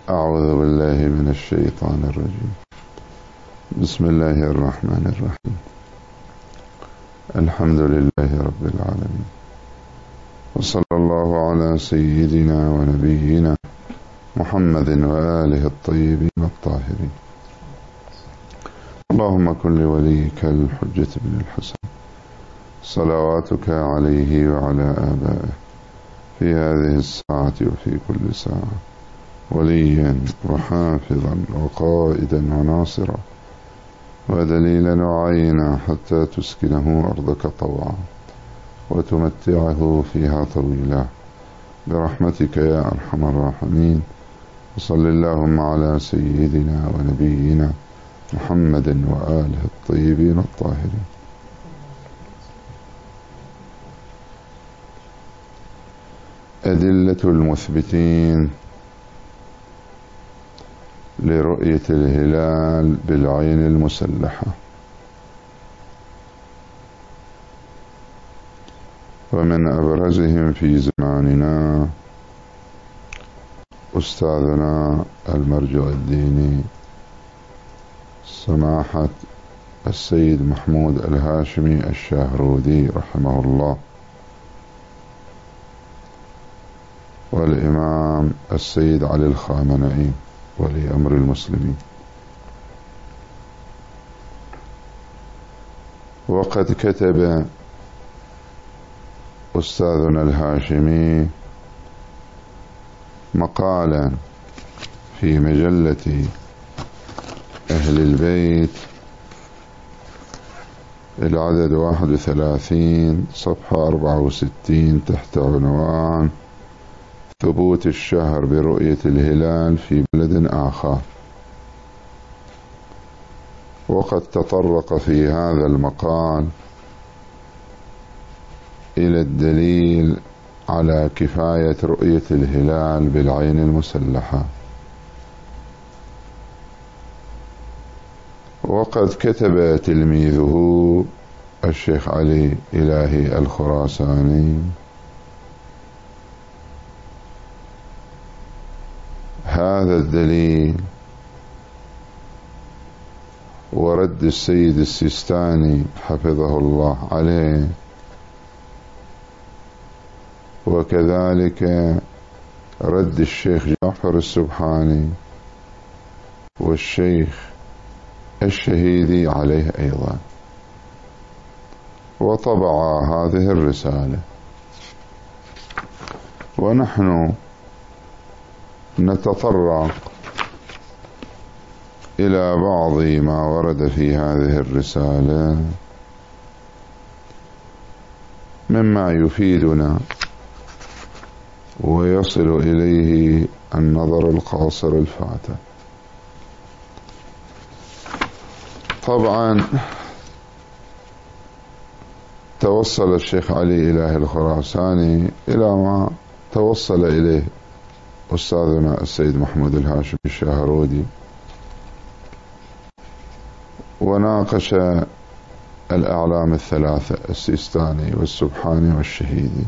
أعوذ بالله من الشيطان الرجيم. بسم الله الرحمن الرحيم. الحمد لله رب العالمين، وصلى الله على سيدنا ونبينا محمد وآله الطيبين الطاهرين. اللهم كن لوليك الحجة بن الحسن صلواتك عليه وعلى آبائه في هذه الساعة وفي كل ساعة وليا وحافظا وقائدا وناصرا ودليلا وعينا حتى تسكنه أرضك طوعا وتمتعه فيها طويلا برحمتك يا أرحم الراحمين. وصل اللهم على سيدنا ونبينا محمد وآله الطيبين الطاهرين. أدلة المثبتين لرؤية الهلال بالعين المسلحة. ومن أبرزهم في زماننا أستاذنا المرجع الديني سماحة السيد محمود الهاشمي الشاهرودي رحمه الله، والإمام السيد علي الخامنئي ولي أمر المسلمين. وقد كتب أستاذنا الهاشمي مقالا في مجلة أهل البيت العدد 31 صفحة 64 تحت عنوان ثبوت الشهر برؤية الهلال في بلد آخر. وقد تطرق في هذا المقال إلى الدليل على كفاية رؤية الهلال بالعين المسلحة. وقد كتب تلميذه الشيخ علي إلهي الخراساني هذا الدليل ورد السيد السيستاني حفظه الله عليه، وكذلك رد الشيخ جعفر السبحاني والشيخ الشهيدي عليه أيضا، وطبع هذه الرسالة. ونحن نتطرق إلى بعض ما ورد في هذه الرسالة مما يفيدنا ويصل إليه النظر القاصر الفاتح. طبعا توصل الشيخ علي إلهي الخراساني إلى ما توصل إليه أستاذنا السيد محمود الهاشمي الشاهرودي، وناقش الأعلام الثلاثة السيستاني والسبحاني والشهيدي،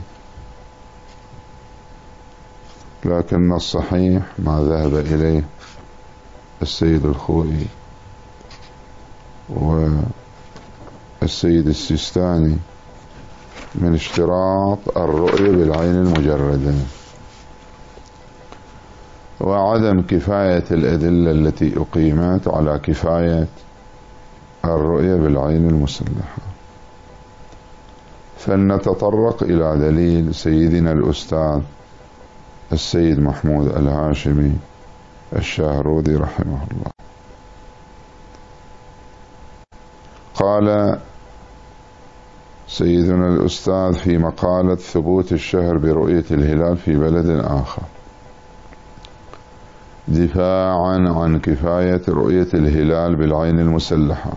لكن الصحيح ما ذهب إليه السيد الخوئي والسيد السيستاني من اشتراط الرؤية بالعين المجردة وعدم كفاية الأدلة التي أقيمت على كفاية الرؤية بالعين المسلحة. فلنتطرق إلى دليل سيدنا الأستاذ السيد محمود الهاشمي الشاهرودي رحمه الله. قال سيدنا الأستاذ في مقالة ثبوت الشهر برؤية الهلال في بلد آخر دفاعا عن كفاية رؤية الهلال بالعين المسلحة: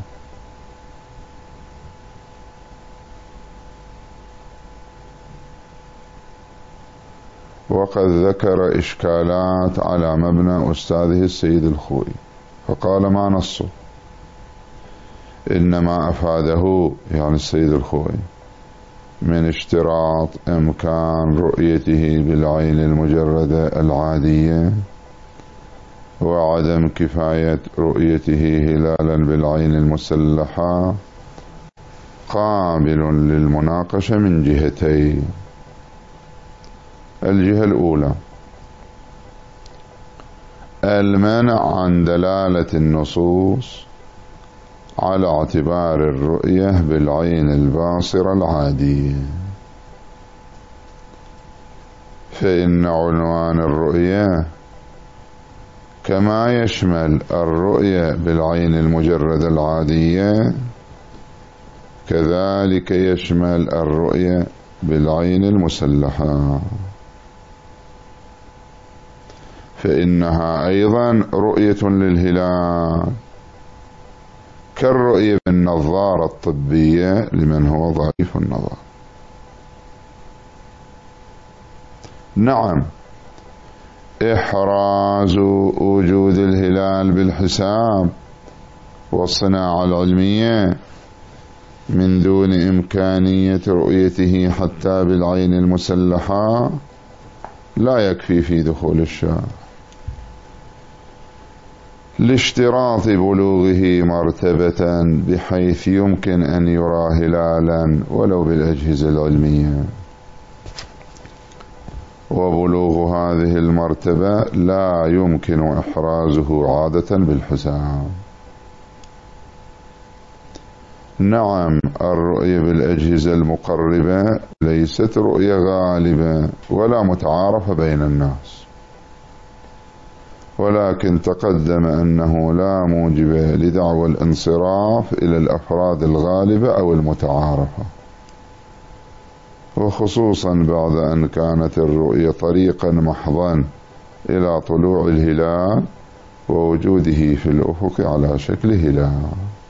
وقد ذكر إشكالات على مبنى أستاذه السيد الخوئي، فقال ما نصه، إنما أفاده يعني السيد الخوئي من اشتراط إمكان رؤيته بالعين المجردة العادية وعدم كفاية رؤيته هلالا بالعين المسلحة قابل للمناقشة من جهتين. الجهة الأولى المنع عن دلالة النصوص على اعتبار الرؤية بالعين الباصرة العادية، فإن عنوان الرؤية كما يشمل الرؤية بالعين المجردة العادية كذلك يشمل الرؤية بالعين المسلحة، فإنها أيضا رؤية للهلال كالرؤية بالنظارة الطبية لمن هو ضعيف النظر. نعم، إحراز وجود الهلال بالحساب والصناعة العلمية من دون إمكانية رؤيته حتى بالعين المسلحة لا يكفي في دخول الشارع لاشتراط بلوغه مرتبة بحيث يمكن أن يرى هلالا ولو بالأجهزة العلمية، وبلوغ هذه المرتبة لا يمكن إحرازه عادة بالحساب. نعم، الرؤية بالأجهزة المقربة ليست رؤية غالبة ولا متعارفة بين الناس، ولكن تقدم أنه لا موجب لدعوى الانصراف إلى الأفراد الغالبة أو المتعارفة، وخصوصا بعد أن كانت الرؤية طريقا محضا إلى طلوع الهلال ووجوده في الأفق على شكل هلال.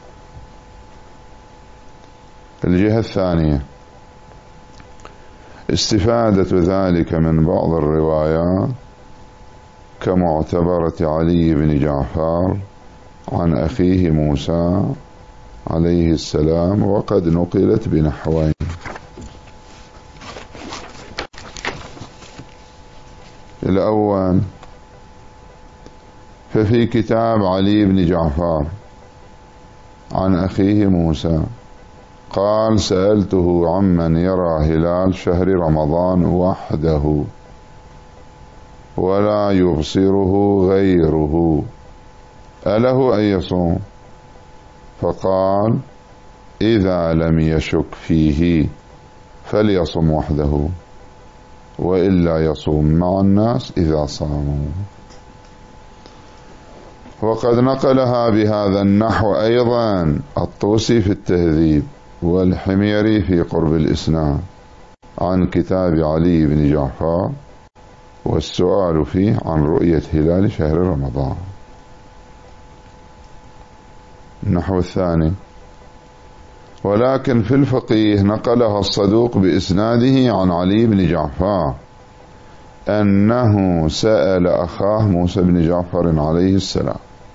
الجهة الثانية استفادة ذلك من بعض الروايات كمعتبرة علي بن جعفر عن أخيه موسى عليه السلام، وقد نقلت بنحوين. الأول ففي كتاب علي بن جعفر عن أخيه موسى قال: سألته عمن يرى هلال شهر رمضان وحده ولا يبصره غيره أله أن يصوم؟ فقال: إذا لم يشك فيه فليصم وحده، وإلا يصوم مع الناس إذا صاموا. وقد نقلها بهذا النحو أيضا الطوسي في التهذيب والحميري في قرب الإسناد عن كتاب علي بن جعفر، والسؤال فيه عن رؤية هلال شهر رمضان. النحو الثاني: ولكن في الفقيه نقلها الصدوق بإسناده عن علي بن جعفر أنه سأل أخاه موسى بن جعفر عليه السلام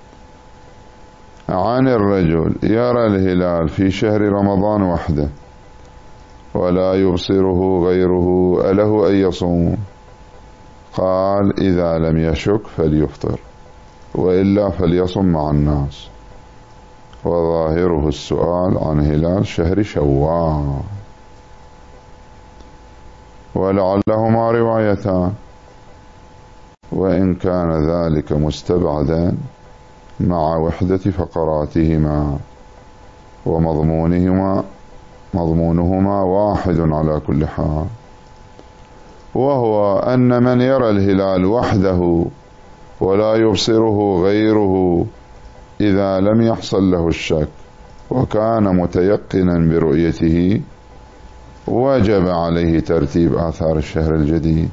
عن الرجل يرى الهلال في شهر رمضان وحده ولا يبصره غيره أله أن يصوم؟ قال: إذا لم يشك فليفطر، وإلا فليصم مع الناس. وظاهره السؤال عن هلال شهر شوال، ولعلهما روايتان، وإن كان ذلك مستبعدا مع وحدة فقراتهما، ومضمونهما واحد على كل حال، وهو أن من يرى الهلال وحده ولا يبصره غيره إذا لم يحصل له الشك وكان متيقنا برؤيته وجب عليه ترتيب آثار الشهر الجديد.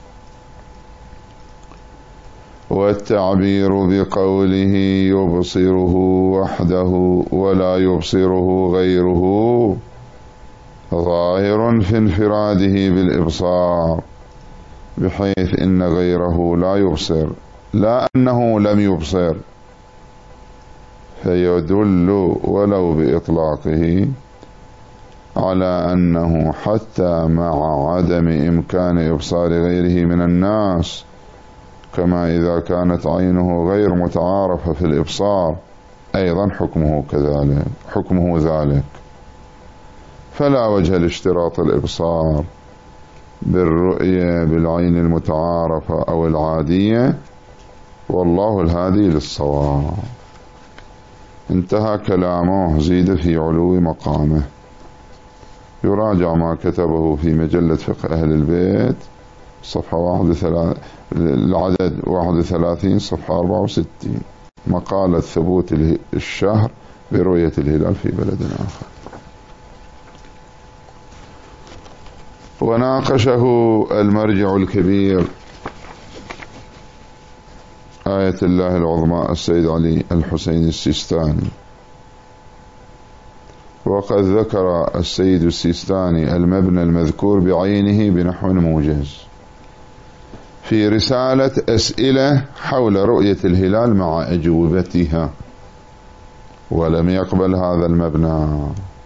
والتعبير بقوله يبصره وحده ولا يبصره غيره ظاهر في انفراده بالإبصار، بحيث إن غيره لا يبصر، لا أنه لم يبصر، فيدل ولو بإطلاقه على أنه حتى مع عدم إمكان إبصار غيره من الناس كما إذا كانت عينه غير متعارفة في الإبصار أيضا حكمه ذلك، فلا وجه لاشتراط الإبصار بالرؤية بالعين المتعارفة أو العادية، والله الهادي للصواب. انتهى كلامه، زيد في علو مقامه. يراجع ما كتبه في مجلة فقه أهل البيت صفحة العدد 31 صفحة 64، مقالة ثبوت الشهر برؤية الهلال في بلد آخر. وناقشه المرجع الكبير آية الله العظمى السيد علي الحسين السيستاني. وقد ذكر السيد السيستاني المبنى المذكور بعينه بنحو موجز في رسالة أسئلة حول رؤية الهلال مع أجوبتها، ولم يقبل هذا المبنى.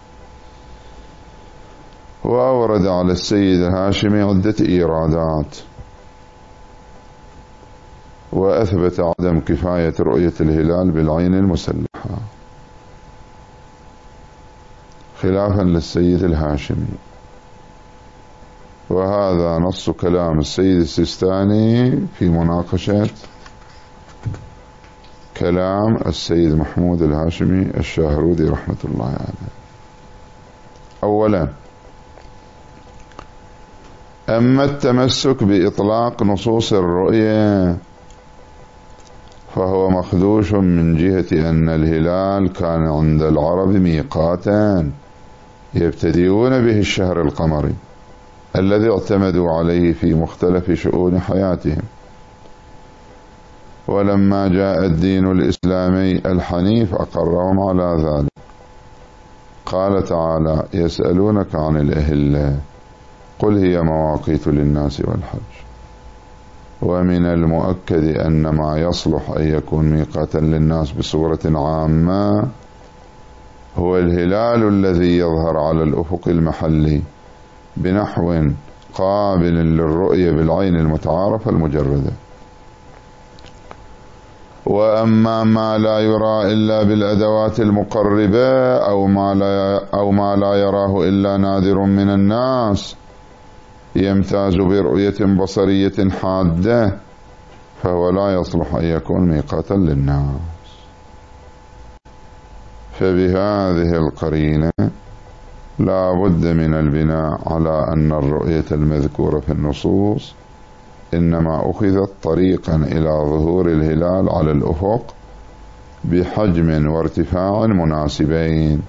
وأورد على السيد الهاشمي عدة إيرادات، وأثبت عدم كفاية رؤية الهلال بالعين المسلحة خلافا للسيد الهاشمي، وهذا نص كلام السيد السيستاني في مناقشة كلام السيد محمود الهاشمي الشاهرودي رحمة الله عليه. أولا، أما التمسك بإطلاق نصوص الرؤية فهو مخدوش من جهة أن الهلال كان عند العرب ميقاتا يبتدئون به الشهر القمري الذي اعتمدوا عليه في مختلف شؤون حياتهم، ولما جاء الدين الإسلامي الحنيف أقرهم على ذلك. قال تعالى: يسألونك عن الأهلة قل هي مواقيت للناس والحج. ومن المؤكد أن ما يصلح أن يكون ميقاتا للناس بصورة عامة هو الهلال الذي يظهر على الأفق المحلي بنحو قابل للرؤية بالعين المتعارفة المجردة. وأما ما لا يرى إلا بالأدوات المقربة أو ما لا يراه إلا نادر من الناس يمتاز برؤية بصرية حادة فهو لا يصلح أن يكون ميقاتا للناس. فبهذه القرينة لا بد من البناء على أن الرؤية المذكورة في النصوص إنما أخذت طريقا إلى ظهور الهلال على الأفق بحجم وارتفاع مناسبين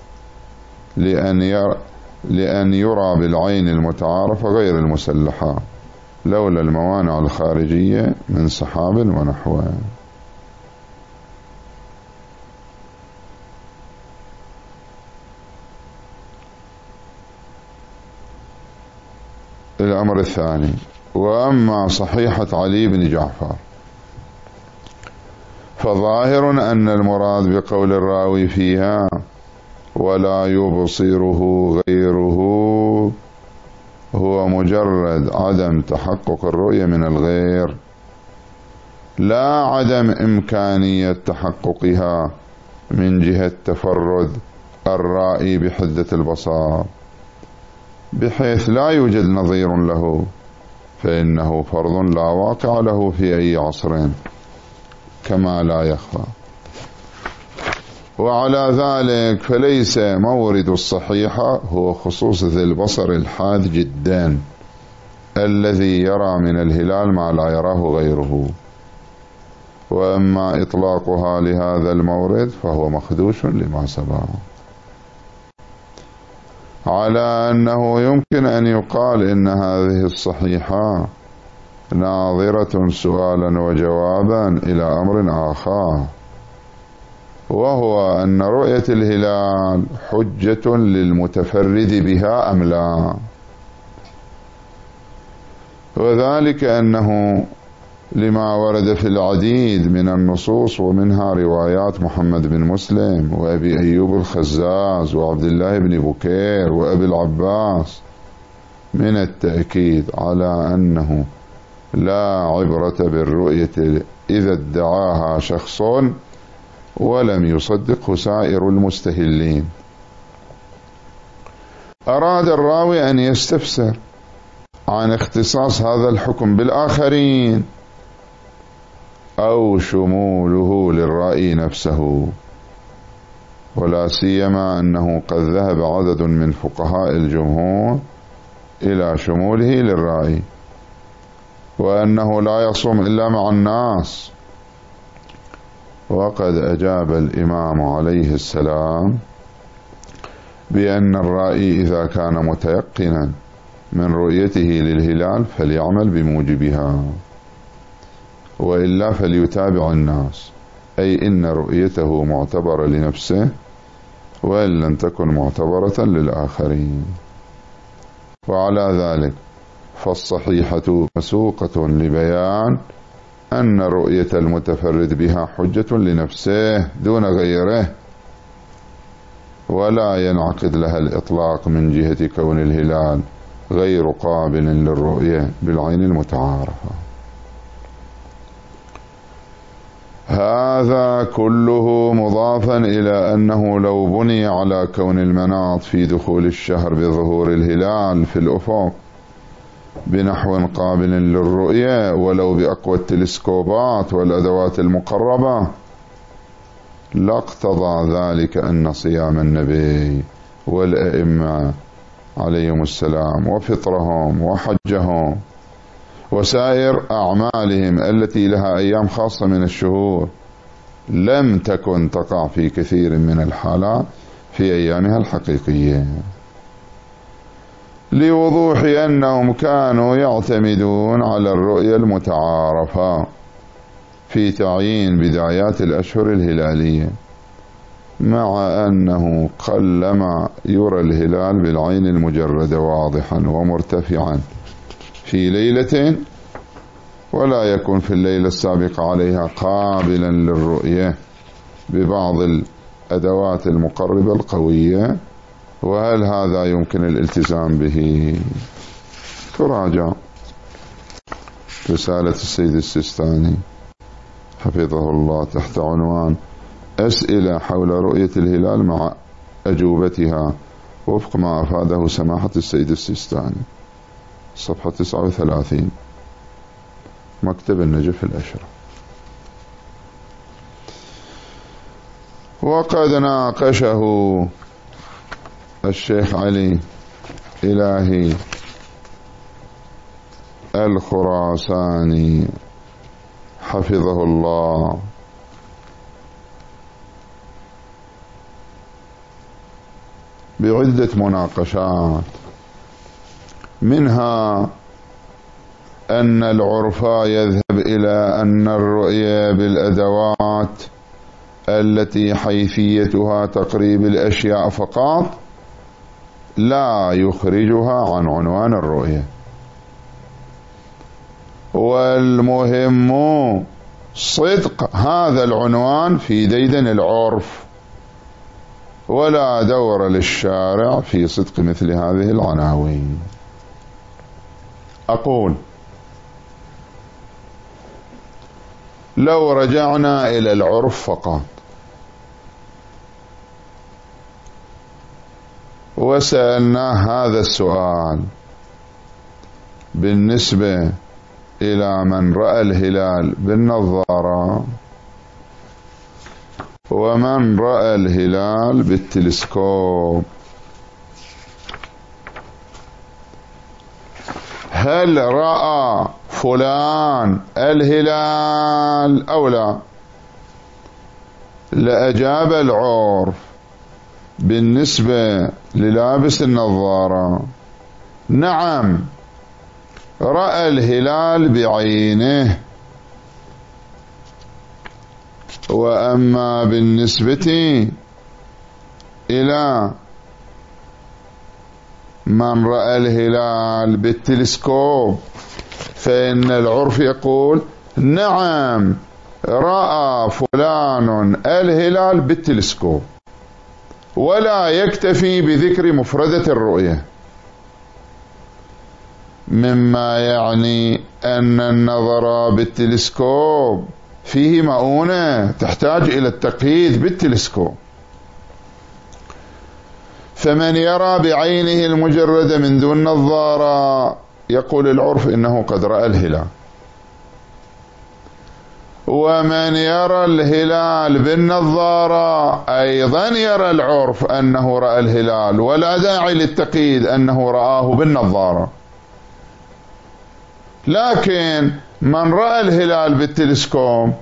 لأن يرى بالعين المتعارفة غير المسلحة لولا الموانع الخارجية من سحاب ونحوه. الأمر الثاني، وأما صحيحة علي بن جعفر فظاهر أن المراد بقول الراوي فيها ولا يبصره غيره هو مجرد عدم تحقق الرؤية من الغير، لا عدم إمكانية تحققها من جهة تفرد الرائي بحدة البصر بحيث لا يوجد نظير له، فإنه فرض لا واقع له في أي عصر كما لا يخفى. وعلى ذلك فليس مورد الصحيحة هو خصوص ذي البصر الحاد جدا الذي يرى من الهلال ما لا يراه غيره. وأما إطلاقها لهذا المورد فهو مخدوش لما سبق، على أنه يمكن أن يقال إن هذه الصحيحة ناظرة سؤالا وجوابا إلى أمر آخر، وهو أن رؤية الهلال حجة للمتفرد بها أم لا، وذلك أنه لما ورد في العديد من النصوص ومنها روايات محمد بن مسلم وأبي أيوب الخزاز وعبد الله بن بكير وأبي العباس من التأكيد على أنه لا عبرة بالرؤية إذا ادعاها شخص ولم يصدقه سائر المستهلين. أراد الراوي أن يستفسر عن اختصاص هذا الحكم بالآخرين أو شموله للرأي نفسه، ولا سيما أنه قد ذهب عدد من فقهاء الجمهور إلى شموله للرأي، وأنه لا يصوم إلا مع الناس. وقد أجاب الإمام عليه السلام بأن الرأي إذا كان متيقنا من رؤيته للهلال فليعمل بموجبها، وإلا فليتابع الناس، أي إن رؤيته معتبرة لنفسه وإن لم تكن معتبرة للآخرين. وعلى ذلك فالصحيحة مسوقة لبيان أن رؤية المتفرد بها حجة لنفسه دون غيره، ولا ينعقد لها الإطلاق من جهة كون الهلال غير قابل للرؤية بالعين المتعارفة. هذا كله مضافا إلى أنه لو بني على كون المناط في دخول الشهر بظهور الهلال في الأفق بنحو قابل للرؤية ولو بأقوى التلسكوبات والأدوات المقربة لاقتضى ذلك أن صيام النبي والأئمة عليهم السلام وفطرهم وحجهم وسائر أعمالهم التي لها أيام خاصة من الشهور لم تكن تقع في كثير من الحالات في أيامها الحقيقية، لوضوح أنهم كانوا يعتمدون على الرؤية المتعارفة في تعيين بدايات الأشهر الهلالية، مع أنه قلما يرى الهلال بالعين المجردة واضحا ومرتفعا في ليلة ولا يكون في الليلة السابقة عليها قابلا للرؤية ببعض الأدوات المقربة القوية. وهل هذا يمكن الالتزام به؟ تراجع رسالة السيد السيستاني حفظه الله تحت عنوان أسئلة حول رؤية الهلال مع أجوبتها وفق ما أفاده سماحة السيد السيستاني، صفحة 39، مكتب النجف الأشرف. وقد ناقشه الشيخ علي إلهي الخراساني حفظه الله بعدة مناقشات، منها أن العرف يذهب إلى أن الرؤية بالأدوات التي حيثيتها تقريب الأشياء فقط لا يخرجها عن عنوان الرؤية، والمهم صدق هذا العنوان في ديدن العرف، ولا دور للشارع في صدق مثل هذه العناوين. أقول لو رجعنا إلى العرف فقط وسألنا هذا السؤال بالنسبة إلى من رأى الهلال بالنظارة ومن رأى الهلال بالتلسكوب، هل رأى فلان الهلال أو لا؟ لأجاب العرف بالنسبة للابس النظارة نعم رأى الهلال بعينه، وأما بالنسبة إلى من رأى الهلال بالتلسكوب فإن العرف يقول نعم رأى فلان الهلال بالتلسكوب، ولا يكتفي بذكر مفردة الرؤية، مما يعني أن النظر بالتلسكوب فيه مؤونة تحتاج إلى التقييد بالتلسكوب. فمن يرى بعينه المجردة من دون نظارة يقول العرف إنه قد رأى الهلال، ومن يرى الهلال بالنظارة أيضا يرى العرف أنه رأى الهلال، ولا داعي للتقييد أنه رآه بالنظارة. لكن من رأى الهلال بالتلسكوب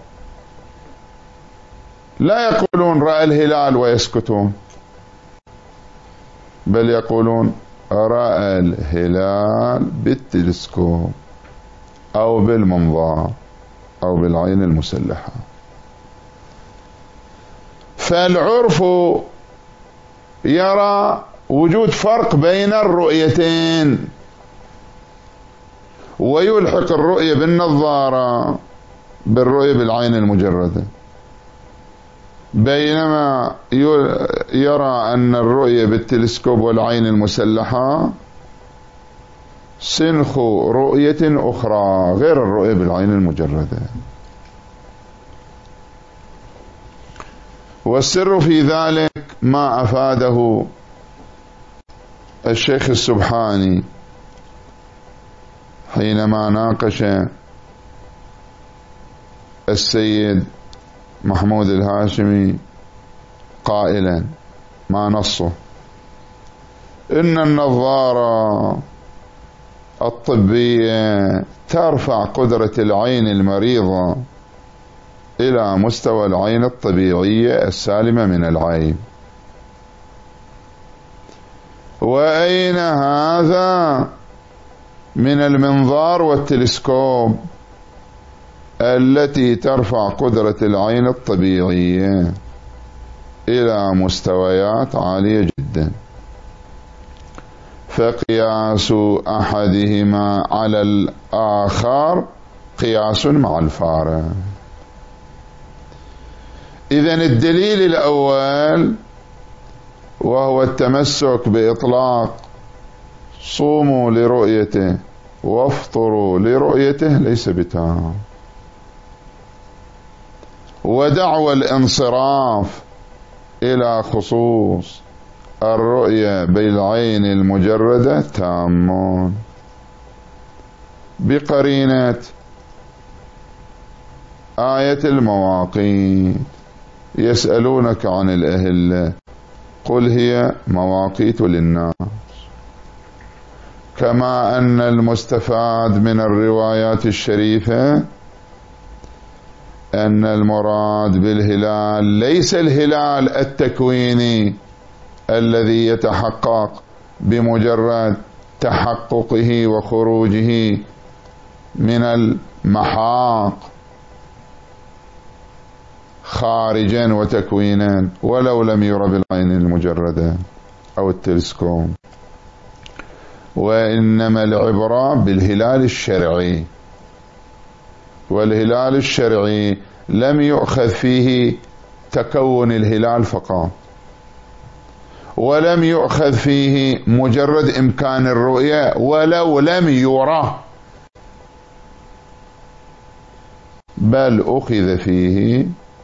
لا يقولون رأى الهلال ويسكتون، بل يقولون رأى الهلال بالتلسكوب أو بالمنظار أو بالعين المسلحة. فالعرف يرى وجود فرق بين الرؤيتين ويلحق الرؤية بالنظارة بالرؤية بالعين المجردة، بينما يرى أن الرؤية بالتلسكوب والعين المسلحة سنخ رؤية أخرى غير الرؤية بالعين المجردة. والسر في ذلك ما أفاده الشيخ السبحاني حينما ناقش السيد محمود الهاشمي قائلا ما نصه: إن النظارة الطبية ترفع قدرة العين المريضة إلى مستوى العين الطبيعية السالمة من العيب. وأين هذا من المنظار والتلسكوب التي ترفع قدرة العين الطبيعية إلى مستويات عالية جدا، فقياس أحدهما على الآخر قياس مع الفارق. إذن الدليل الأول وهو التمسك بإطلاق صوموا لرؤيته وافطروا لرؤيته ليس بتام، ودعوى الانصراف إلى خصوص الرؤية بالعين المجردة تام، بقرينة آية المواقيت: يسألونك عن الأهلة قل هي مواقيت للناس. كما أن المستفاد من الروايات الشريفة أن المراد بالهلال ليس الهلال التكويني الذي يتحقق بمجرد تحققه وخروجه من المحاق خارجا وتكوينا ولو لم ير بالعين المجردة أو التلسكوب، وإنما العبرة بالهلال الشرعي، والهلال الشرعي لم يؤخذ فيه تكون الهلال فقط، ولم يؤخذ فيه مجرد إمكان الرؤية ولو لم يرى، بل أخذ فيه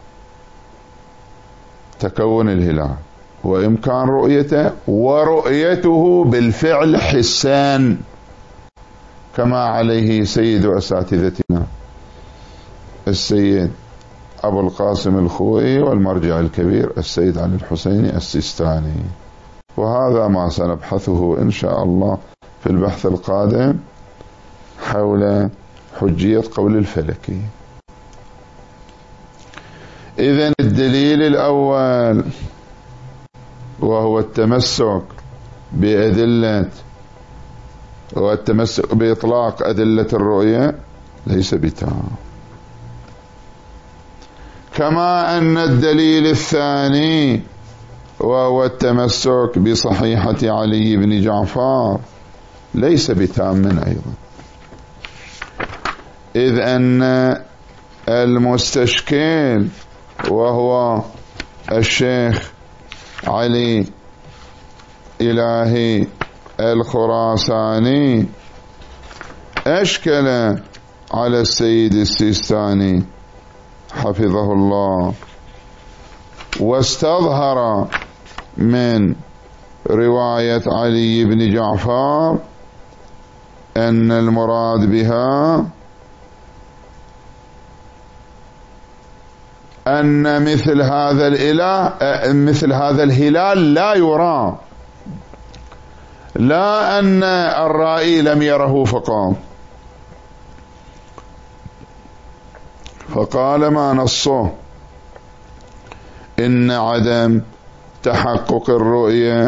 تكون الهلال وإمكان رؤيته ورؤيته بالفعل حسان، كما عليه سيد أساتذتنا السيد أبو القاسم الخوئي والمرجع الكبير السيد علي الحسيني السيستاني. وهذا ما سنبحثه إن شاء الله في البحث القادم حول حجية قول الفلكي. إذن الدليل الأول وهو التمسك بأدلة والتمسك بإطلاق أدلة الرؤية ليس بتام. كما أن الدليل الثاني وهو التمسك بصحيحة علي بن جعفر ليس بتام أيضا، إذ أن المستشكل وهو الشيخ علي إلهي الخراساني أشكل على السيد السيستاني حفظه الله، واستظهر من رواية علي بن جعفر أن المراد بها أن مثل هذا الهلال لا يرى، لا أن الرائي لم يره فقط. فقال ما نصه إن عدم تحقق الرؤية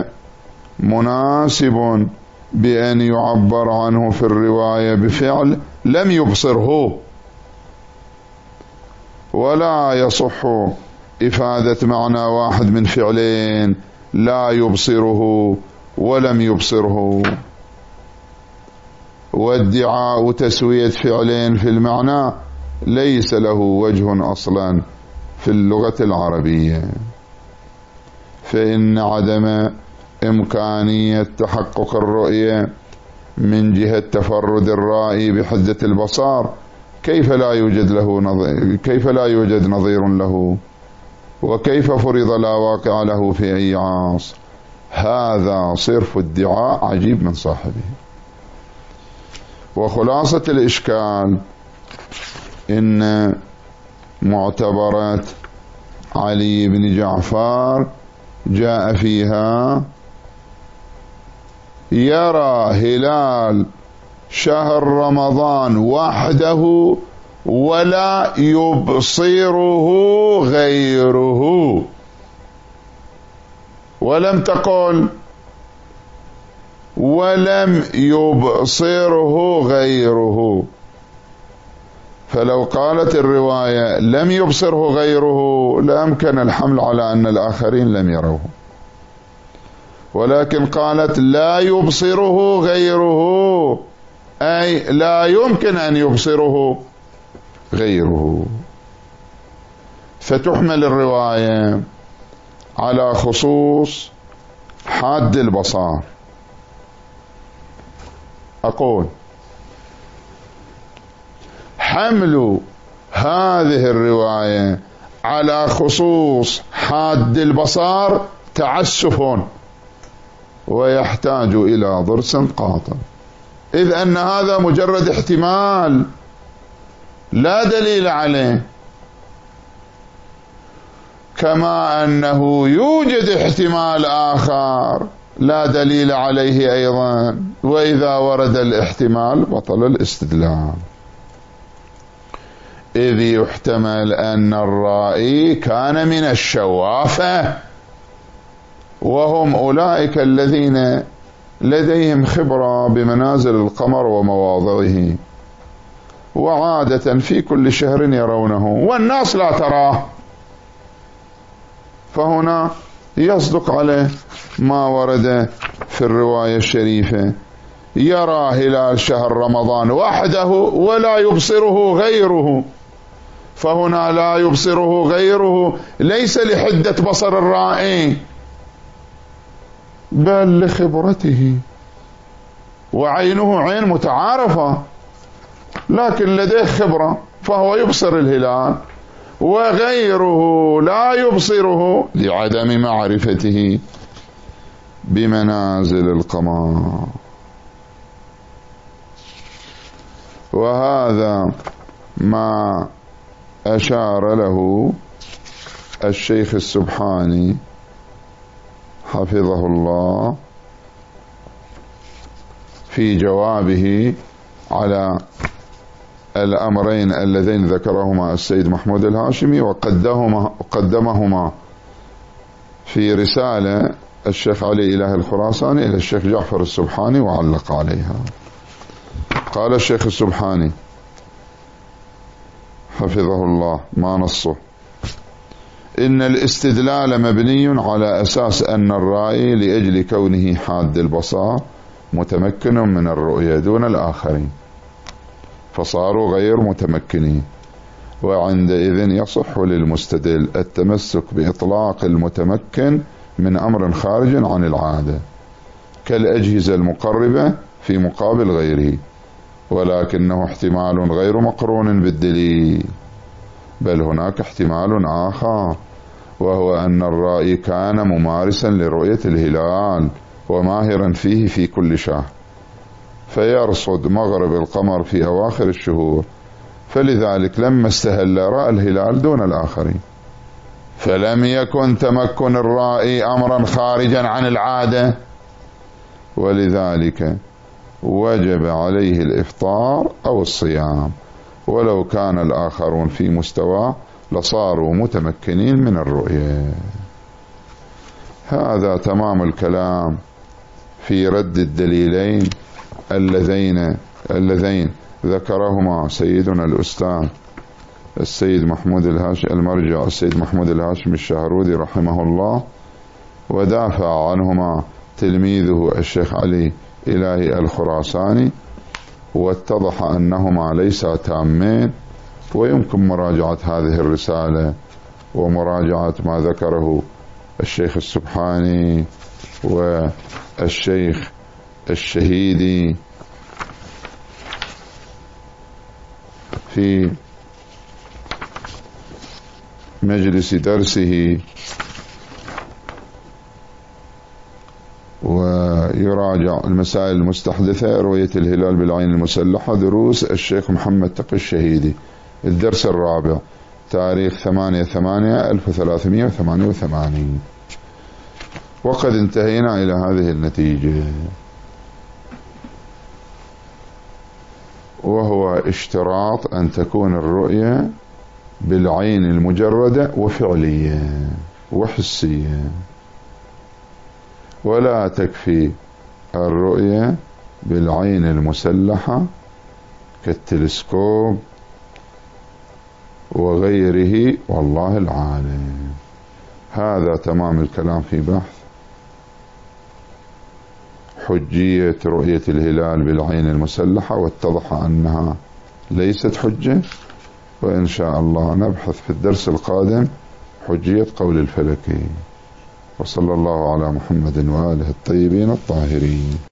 مناسب بأن يعبر عنه في الرواية بفعل لم يبصره، ولا يصح إفادة معنى واحد من فعلين لا يبصره ولم يبصره. وادعاء تسوية فعلين في المعنى ليس له وجه أصلا في اللغة العربية، فإن عدم إمكانية تحقق الرؤية من جهة تفرد الرائي بحدة البصر كيف لا يوجد نظير له، وكيف فرض لا واقع له في أي عصر. هذا صرف ادعاء عجيب من صاحبه. وخلاصة الإشكال إن معتبرات علي بن جعفر جاء فيها يرى هلال شهر رمضان وحده ولا يبصره غيره، ولم تقل ولم يبصره غيره. فلو قالت الرواية لم يبصره غيره لأمكن الحمل على أن الآخرين لم يروه، ولكن قالت لا يبصره غيره، أي لا يمكن أن يبصره غيره. فتحمل الرواية على خصوص حاد البصر. أقول حمل هذه الرواية على خصوص حاد البصر تعسف ويحتاج إلى ضرس قاطع، إذ أن هذا مجرد احتمال لا دليل عليه، كما أنه يوجد احتمال آخر لا دليل عليه أيضا، وإذا ورد الاحتمال بطل الاستدلال، إذ يحتمل أن الرائي كان من الشوافة، وهم أولئك الذين لديهم خبرة بمنازل القمر ومواضعه، وعادة في كل شهر يرونه والناس لا تراه، فهنا يصدق عليه ما ورد في الرواية الشريفة: يرى هلال شهر رمضان وحده ولا يبصره غيره. فهنا لا يبصره غيره ليس لحدة بصر الرائي، بل لخبرته، وعينه عين متعارفة، لكن لديه خبرة فهو يبصر الهلال، وغيره لا يبصره لعدم معرفته بمنازل القمر. وهذا ما أشار له الشيخ السبحاني حفظه الله في جوابه على الأمرين اللذين ذكرهما السيد محمود الهاشمي، وقدمهما في رسالة الشيخ علي إله الخراساني إلى الشيخ جعفر السبحاني وعلق عليها. قال الشيخ السبحاني حفظه الله ما نصه: إن الاستدلال مبني على أساس أن الرائي لأجل كونه حاد البصر متمكن من الرؤية دون الآخرين، فصاروا غير متمكنين، وعندئذ يصح للمستدل التمسك بإطلاق المتمكن من أمر خارج عن العادة كالأجهزة المقربة في مقابل غيره، ولكنه احتمال غير مقرون بالدليل، بل هناك احتمال آخر، وهو أن الرائي كان ممارسا لرؤية الهلال وماهرا فيه في كل شهر، فيرصد مغرب القمر في أواخر الشهور، فلذلك لما استهل رأى الهلال دون الآخرين، فلم يكن تمكن الرائي أمرا خارجا عن العادة، ولذلك وجب عليه الإفطار أو الصيام، ولو كان الآخرون في مستواه لصاروا متمكنين من الرؤية. هذا تمام الكلام في رد الدليلين اللذين ذكرهما سيدنا الأستاذ السيد محمود الهاشمي المرجع السيد محمود الهاشمي الشهرودي رحمه الله، ودافع عنهما تلميذه الشيخ علي إلهي الخراساني، واتضح أنهما ليسا تامين، ويمكن مراجعة هذه الرسالة ومراجعة ما ذكره الشيخ السبحاني والشيخ الشهيدي في مجلس درسه، ويراجع المسائل المستحدثة، رؤية الهلال بالعين المسلحة، دروس الشيخ محمد تقي الشهيدي، الدرس الرابع، تاريخ 8/8/1388. وقد انتهينا إلى هذه النتيجة، وهو اشتراط أن تكون الرؤية بالعين المجردة وفعلية وحسية، ولا تكفي الرؤية بالعين المسلحة كالتلسكوب وغيره، والله العالم. هذا تمام الكلام في بحث حجية رؤية الهلال بالعين المسلحة، واتضح أنها ليست حجة، وإن شاء الله نبحث في الدرس القادم حجية قول الفلكي. وصلى الله على محمد وآله الطيبين الطاهرين.